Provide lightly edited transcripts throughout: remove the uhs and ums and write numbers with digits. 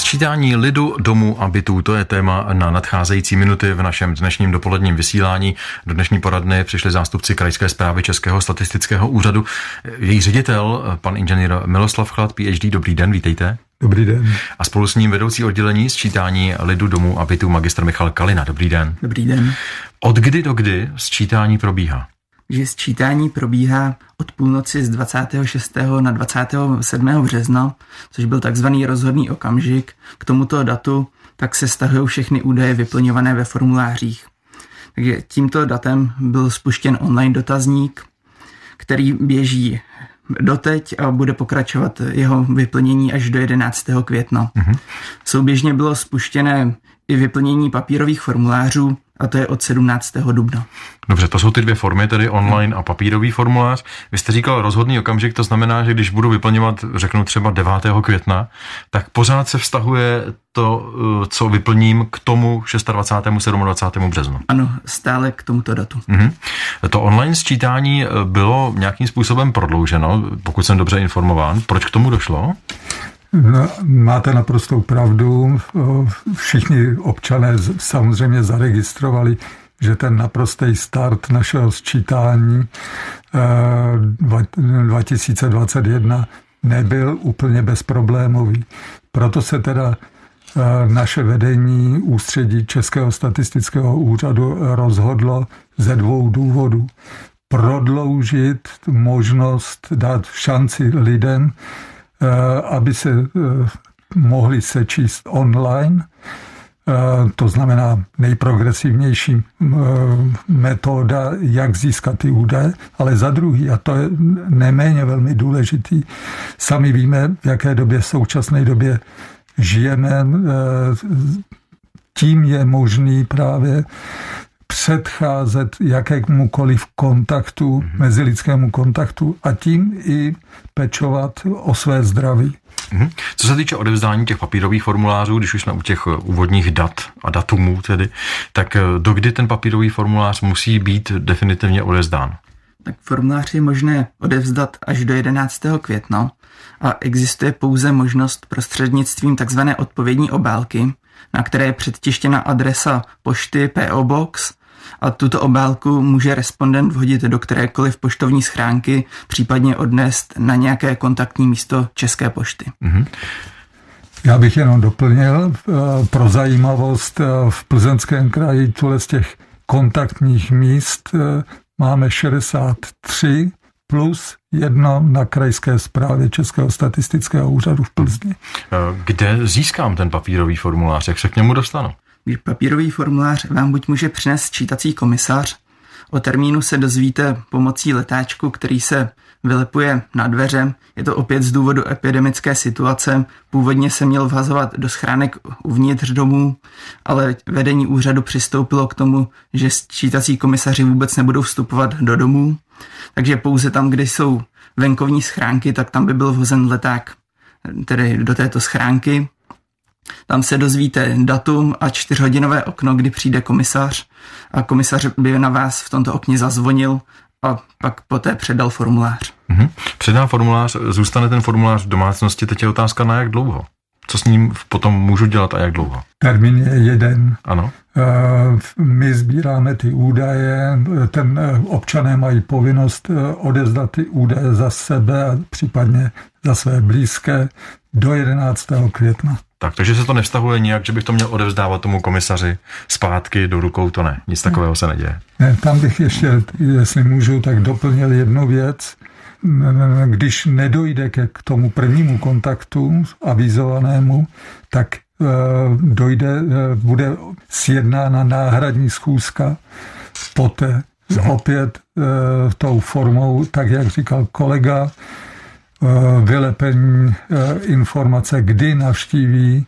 Sčítání lidu, domů a bytů, to je téma na nadcházející minuty v našem dnešním dopoledním vysílání. Do dnešní poradny přišli zástupci Krajské správy Českého statistického úřadu. Její ředitel, pan inženýr Miloslav Chlad, PhD, dobrý den, vítejte. Dobrý den. A spolu s ním vedoucí oddělení sčítání lidu, domů a bytů magistr Michal Kalina. Dobrý den. Dobrý den. Od kdy do kdy sčítání probíhá? Že sčítání probíhá od půlnoci z 26. na 27. března, což byl takzvaný rozhodný okamžik. K tomuto datu tak se stahují všechny údaje vyplňované ve formulářích. Takže tímto datem byl spuštěn online dotazník, který běží doteď a bude pokračovat jeho vyplnění až do 11. května. Souběžně bylo spuštěné i vyplnění papírových formulářů, a to je od 17. dubna. Dobře, to jsou ty dvě formy, tedy online a papírový formulář. Vy jste říkal rozhodný okamžik, to znamená, že když budu vyplňovat, řeknu třeba 9. května, tak pořád se vztahuje to, co vyplním k tomu 26. 27. březnu. Ano, stále k tomuto datu. To online sčítání bylo nějakým způsobem prodlouženo, pokud jsem dobře informován. Proč k tomu došlo? No, máte naprostou pravdu. Všichni občané samozřejmě zaregistrovali, že ten naprostý start našeho sčítání 2021 nebyl úplně bezproblémový. Proto se teda naše vedení ústředí Českého statistického úřadu rozhodlo ze dvou důvodů. Prodloužit možnost, dát šanci lidem, aby se mohli sečíst online. To znamená nejprogresivnější metoda, jak získat ty údaje, ale za druhý, a to je neméně velmi důležitý, sami víme, v jaké době, v současné době žijeme, tím je možný právě předcházet jakémukoliv kontaktu, mezilidskému kontaktu a tím i pečovat o své zdraví. Co se týče odevzdání těch papírových formulářů, když už jsme u těch úvodních dat a datumů tedy, tak dokdy ten papírový formulář musí být definitivně odevzdán? Tak formulář je možné odevzdat až do 11. května a existuje pouze možnost prostřednictvím takzvané odpovědní obálky, na které je předtištěna adresa pošty PO Box, a tuto obálku může respondent vhodit do kterékoliv poštovní schránky, případně odnést na nějaké kontaktní místo České pošty. Já bych jenom doplnil pro zajímavost, v Plzeňském kraji z těch kontaktních míst máme 63 plus jedno na Krajské správě Českého statistického úřadu v Plzni. Kde získám ten papírový formulář? Jak se k němu dostanu? Papírový formulář vám buď může přinést sčítací komisař, o termínu se dozvíte pomocí letáčku, který se vylepuje na dveře. Je to opět z důvodu epidemické situace. Původně se měl vhazovat do schránek uvnitř domů, ale vedení úřadu přistoupilo k tomu, že sčítací komisaři vůbec nebudou vstupovat do domů. Takže pouze tam, kde jsou venkovní schránky, tak tam by byl vhozen leták, tedy do této schránky. Tam se dozvíte datum a 4hodinové okno, kdy přijde komisař a komisař by na vás v tomto okně zazvonil a pak poté předal formulář. Předá formulář, zůstane ten formulář v domácnosti, teď je otázka na jak dlouho? Co s ním potom můžu dělat a jak dlouho? Termín je jeden. Ano. My sbíráme ty údaje, občané mají povinnost odevzdat ty údaje za sebe a případně za své blízké do 11. května. Tak, takže se to nevztahuje nijak, že bych to měl odevzdávat tomu komisaři zpátky do rukou, to ne. Nic takového se neděje. Ne, tam bych ještě, jestli můžu, tak doplnil jednu věc. Když nedojde k tomu prvnímu kontaktu avizovanému, tak bude sjednána náhradní schůzka poté opět tou formou, tak jak říkal kolega, vylepení informace, kdy navštíví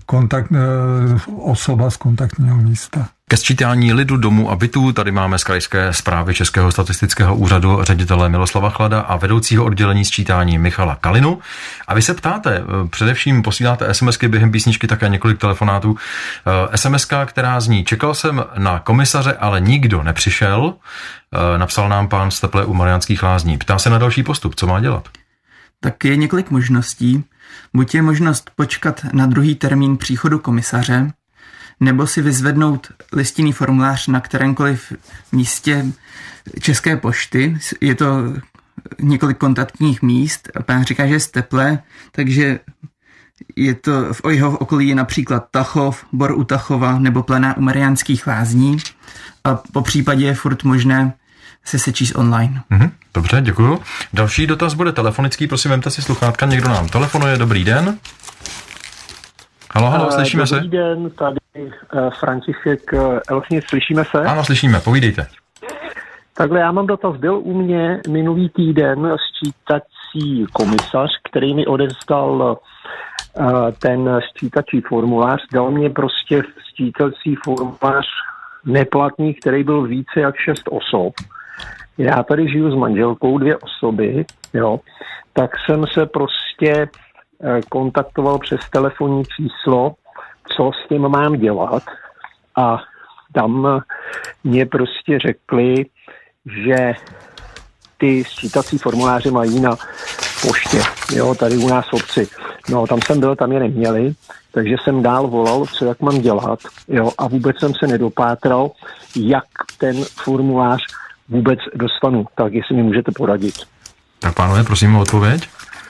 osoba z kontaktního místa. Ke sčítání lidu, domů a bytů tady máme z Krajské správy Českého statistického úřadu ředitele Miloslava Chlada a vedoucího oddělení sčítání Michala Kalinu. A vy se ptáte, především posíláte SMSky během písničky, také několik telefonátů. SMSka, která zní: čekal jsem na komisaře, ale nikdo nepřišel. Napsal nám pán z Teplé u Mariánských Lázní. Ptá se na další postup, co má dělat? Tak je několik možností. Buď je možnost počkat na druhý termín příchodu komisaře, nebo si vyzvednout listinný formulář na kterémkoliv místě České pošty. Je to několik kontaktních míst. Pán říká, že je z Teplé, takže je to v jeho okolí je například Tachov, Bor u Tachova nebo Plená u Mariánských Lázní. A po případě je furt možné se sečíst online. Dobře, děkuju. Další dotaz bude telefonický, prosím, vemte si sluchátka, někdo nám telefonuje, dobrý den. Halo, slyšíme se? Dobrý den, tady František Elchnic, slyšíme se? Ano, slyšíme, povídejte. Takhle, já mám dotaz, byl u mě minulý týden sčítací komisař, který mi odevzdal ten sčítací formulář, dal mě prostě sčítací formulář neplatný, který byl více jak 6 osob. Já tady žiju s manželkou, 2 osoby, jo, tak jsem se prostě kontaktoval přes telefonní číslo, co s tím mám dělat, a tam mě prostě řekli, že ty sčítací formuláře mají na poště, jo, tady u nás v obci. No, tam jsem byl, tam je neměli, takže jsem dál volal, co jak mám dělat, jo, a vůbec jsem se nedopátral, jak ten formulář vůbec dostanu. Tak jestli mi můžete poradit. Tak pánové, prosím o odpověď.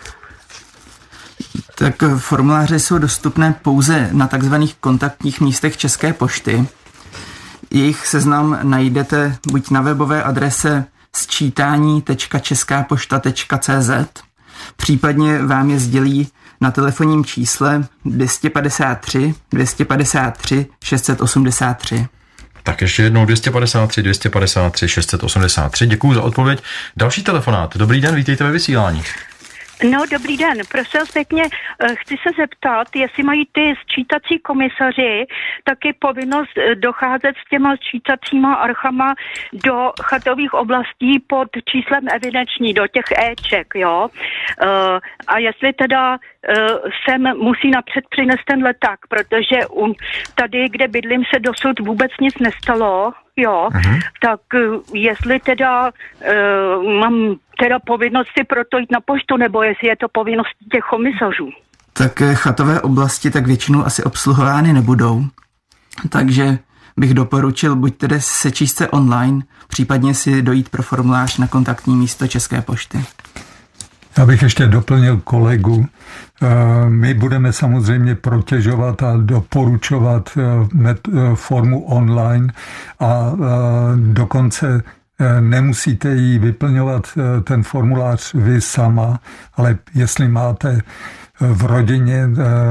Tak formuláře jsou dostupné pouze na takzvaných kontaktních místech České pošty. Jejich seznam najdete buď na webové adrese sčítání.českapošta.cz, případně vám je sdělí na telefonním čísle 253 253 683. Tak ještě jednou 253 253 683. Děkuju za odpověď. Další telefonát. Dobrý den, vítejte ve vysílání. No, dobrý den. Prosím pěkně, chci se zeptat, jestli mají ty sčítací komisaři taky povinnost docházet s těma sčítacíma archama do chatových oblastí pod číslem evidenční, do těch éček, jo? A jestli teda sem musí napřed přinést ten leták, protože tady, kde bydlím, se dosud vůbec nic nestalo, jo, tak jestli teda mám teda povinnost si proto jít na poštu, nebo jestli je to povinnost těch komisařů. Tak chatové oblasti tak většinou asi obsluhovány nebudou, takže bych doporučil buď tedy sečíst se online, případně si dojít pro formulář na kontaktní místo České pošty. Já bych ještě doplnil kolegu. My budeme samozřejmě protěžovat a doporučovat formu online a dokonce nemusíte jí vyplňovat ten formulář vy sama, ale jestli máte v rodině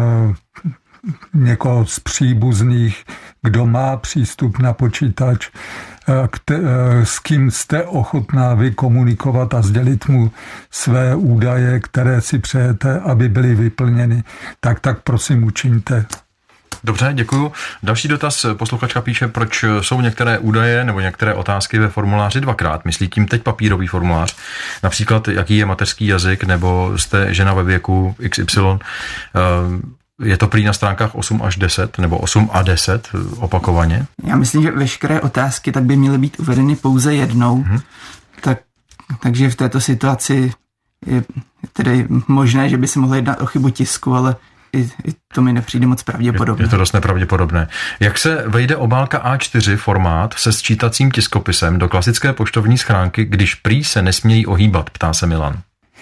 někoho z příbuzných, kdo má přístup na počítač, s kým jste ochotná vy komunikovat a sdělit mu své údaje, které si přejete, aby byly vyplněny, tak prosím učiňte. Dobře, děkuju. Další dotaz. Posluchačka píše, proč jsou některé údaje nebo některé otázky ve formuláři dvakrát. Myslí tím teď papírový formulář. Například, jaký je mateřský jazyk, nebo jste žena ve věku XY. Je to prý na stránkách 8 až 10, nebo 8 a 10 opakovaně? Já myslím, že veškeré otázky tak by měly být uvedeny pouze jednou. Takže v této situaci je tedy možné, že by se mohlo jednat o chybu tisku, ale i to mi nepřijde moc pravděpodobné. Je to dost nepravděpodobné. Jak se vejde obálka A4 formát se sčítacím tiskopisem do klasické poštovní schránky, když prý se nesmějí ohýbat, ptá se Milan.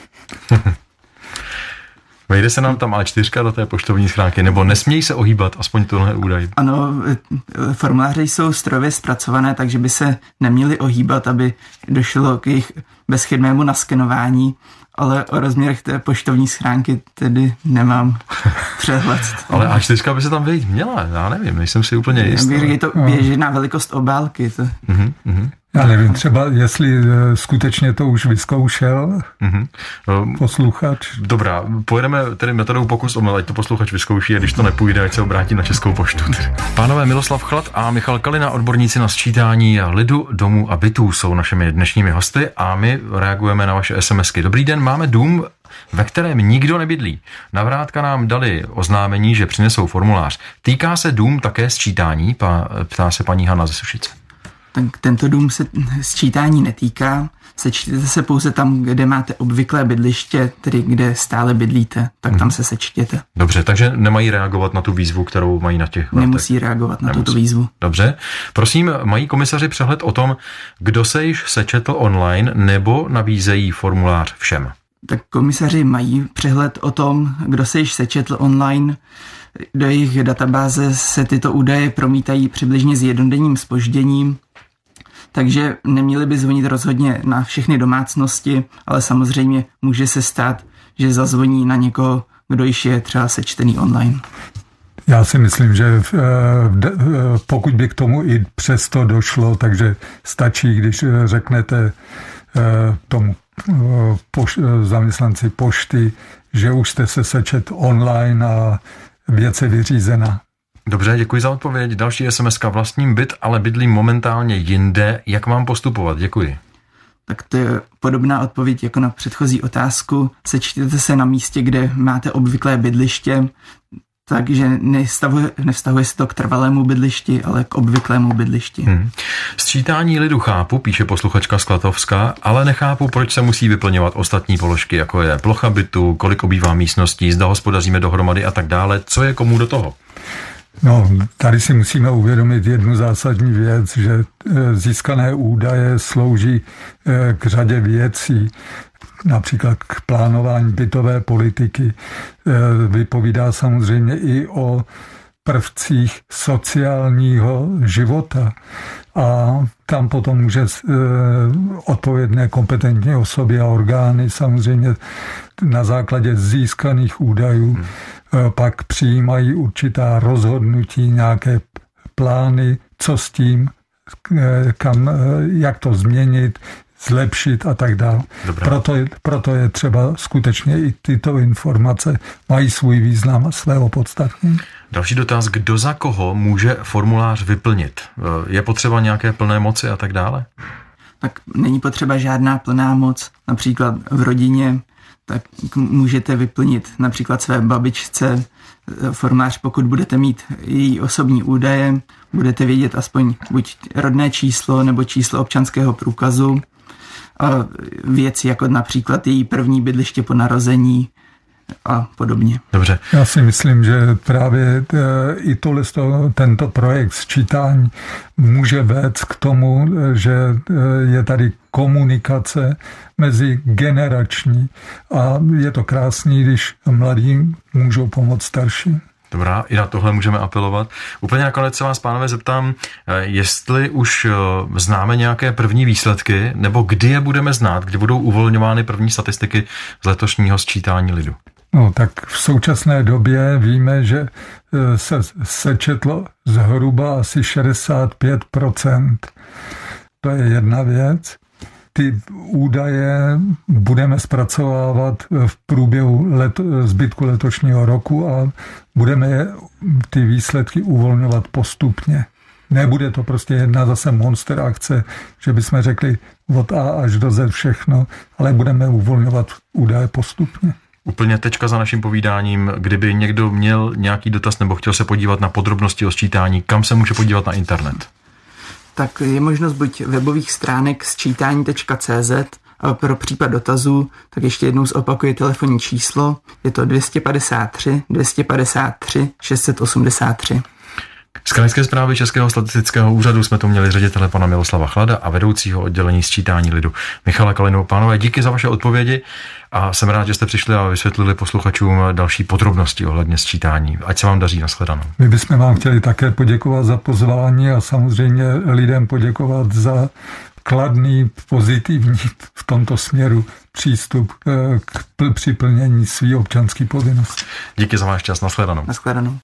Vejde se nám tam A4 do té poštovní schránky, nebo nesmějí se ohýbat, aspoň tohle údaj? Ano, formuláře jsou strojově zpracované, takže by se neměly ohýbat, aby došlo k jejich bezchybnému naskenování, ale o rozměrech té poštovní schránky tedy nemám přehled. Ale A4 by se tam vejít měla, já nevím, nejsem si úplně jistý. Je to běžná velikost obálky. To. Já nevím, třeba jestli skutečně to už vyzkoušel posluchač. Dobrá, pojedeme tedy metodou pokus omyl, ať to posluchač vyzkouší, a když to nepůjde, ať se obrátí na Českou poštu. Pánové Miloslav Chlad a Michal Kalina, odborníci na sčítání lidu, domů a bytů, jsou našimi dnešními hosty a my reagujeme na vaše SMSky. Dobrý den, máme dům, ve kterém nikdo nebydlí. Na vrátka nám dali oznámení, že přinesou formulář. Týká se dům také sčítání, ptá se paní Hana ze Sušice. Tak tento dům se sčítání netýká. Sečtěte se pouze tam, kde máte obvyklé bydliště, tedy kde stále bydlíte, tak tam se sečtěte. Dobře, takže nemají reagovat na tu výzvu, kterou mají na těch vratech. Nemusí reagovat na tuto výzvu. Dobře. Prosím, mají komisaři přehled o tom, kdo se již sečetl online, nebo nabízejí formulář všem? Tak komisaři mají přehled o tom, kdo se již sečetl online. Do jejich databáze se tyto údaje promítají přibližně s jednodenním zpožděním, takže neměli by zvonit rozhodně na všechny domácnosti, ale samozřejmě může se stát, že zazvoní na někoho, kdo již je třeba sečtený online. Já si myslím, že pokud by k tomu i přesto došlo, takže stačí, když řeknete tomu zaměstnanci pošty, že už jste se sečet online a věc je vyřízena. Dobře, děkuji za odpověď. Další SMS-ka. Vlastním byt, ale bydlím momentálně jinde. Jak mám postupovat? Děkuji. Tak to je podobná odpověď jako na předchozí otázku. Sečtěte se na místě, kde máte obvyklé bydliště, takže nevztahuje se to k trvalému bydlišti, ale k obvyklému bydlišti. Sčítání lidu chápu, píše posluchačka z Klatovska, ale nechápu, proč se musí vyplňovat ostatní položky, jako je plocha bytu, kolik obývá místností, zda hospodaříme dohromady a tak dále. Co je komu do toho? No, tady si musíme uvědomit jednu zásadní věc, že získané údaje slouží k řadě věcí, například k plánování bytové politiky. Vypovídá samozřejmě i o prvcích sociálního života. A tam potom může odpovědné kompetentní osoby a orgány samozřejmě na základě získaných údajů pak přijímají určitá rozhodnutí, nějaké plány, co s tím, jak to změnit, zlepšit a tak dále. Proto je třeba skutečně i tyto informace mají svůj význam a své opodstatnění. Další dotaz, kdo za koho může formulář vyplnit? Je potřeba nějaké plné moci a tak dále? Tak není potřeba žádná plná moc. Například v rodině tak můžete vyplnit například své babičce formulář, pokud budete mít její osobní údaje, budete vědět aspoň buď rodné číslo nebo číslo občanského průkazu a věci jako například její první bydliště po narození a podobně. Dobře. Já si myslím, že právě i tento projekt sčítání může vést k tomu, že je tady komunikace mezi generační a je to krásný, když mladým můžou pomoct starším. Dobrá, i na tohle můžeme apelovat. Úplně nakonec se vás, pánové, zeptám, jestli už známe nějaké první výsledky, nebo kdy je budeme znát, kdy budou uvolňovány první statistiky z letošního sčítání lidu. No tak v současné době víme, že se sečetlo zhruba asi 65%. To je jedna věc. Ty údaje budeme zpracovávat v průběhu zbytku letošního roku a budeme ty výsledky uvolňovat postupně. Nebude to prostě jedna zase monster akce, že bychom řekli od A až do Z všechno, ale budeme uvolňovat údaje postupně. Úplně tečka za naším povídáním. Kdyby někdo měl nějaký dotaz nebo chtěl se podívat na podrobnosti o sčítání, kam se může podívat na internet? Tak je možnost buď webových stránek sčítání.cz a pro případ dotazů, tak ještě jednou zopakuji telefonní číslo. Je to 253 683. Z Krajské správy Českého statistického úřadu jsme tu měli ředitele pana Miloslava Chlada a vedoucího oddělení sčítání lidu Michala Kalinu. Pánové, díky za vaše odpovědi a jsem rád, že jste přišli a vysvětlili posluchačům další podrobnosti ohledně sčítání. Ať se vám daří, nashledanou. My bychom vám chtěli také poděkovat za pozvání a samozřejmě lidem poděkovat za kladný, pozitivní v tomto směru přístup při plnění svých občanských povinností. Díky za váš čas, nashledanou. Nashledanou.